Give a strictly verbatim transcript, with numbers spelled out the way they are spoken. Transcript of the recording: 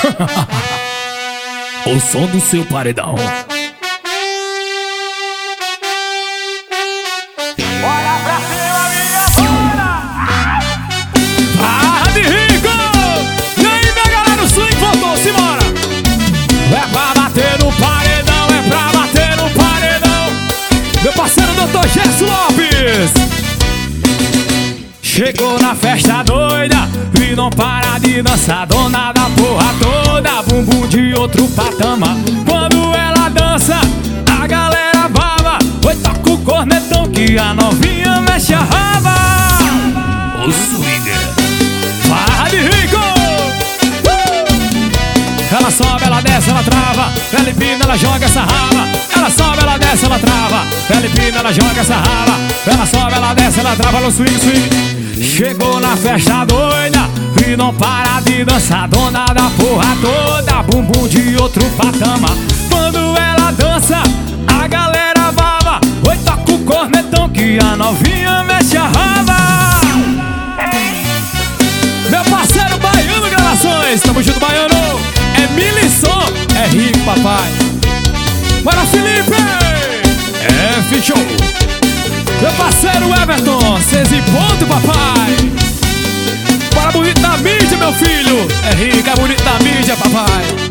O som do seu paredão. Olha pra cima, minha bora! Barra de Rico! E aí, minha galera, o swing voltou, simbora! É pra bater no paredão, é pra bater no paredão. Meu parceiro doutor Gerson Lopes chegou na festa doida e não para de dançar. Dona da porra toda, bumbum de outro patamar. Quando ela dança, a galera baba. Oi, toca o cornetão que a novinha mexe a raba. O swinger Barra de Rico. uh! Ela sobe, ela desce, ela trava. Ela empina, ela joga essa raba. Ela sobe, ela desce, ela trava. Ela empina, ela joga essa raba. Ela sobe, ela desce, ela trava no swing, swing. Chegou na festa doida e não para de dançar. Dona da porra toda, bumbum de outro patamar. Quando ela dança, a galera baba. Oi, toca o cornetão que a novinha mexe a raba. Meu parceiro Baiano Gravações, tamo junto, Baiano. É Milisson, é rico, papai. Bora, Felipe! É F-Show. Meu parceiro Everton, seis e ponto, papai. Bora, bonito na mídia, meu filho. É rico, é bonito na mídia, papai.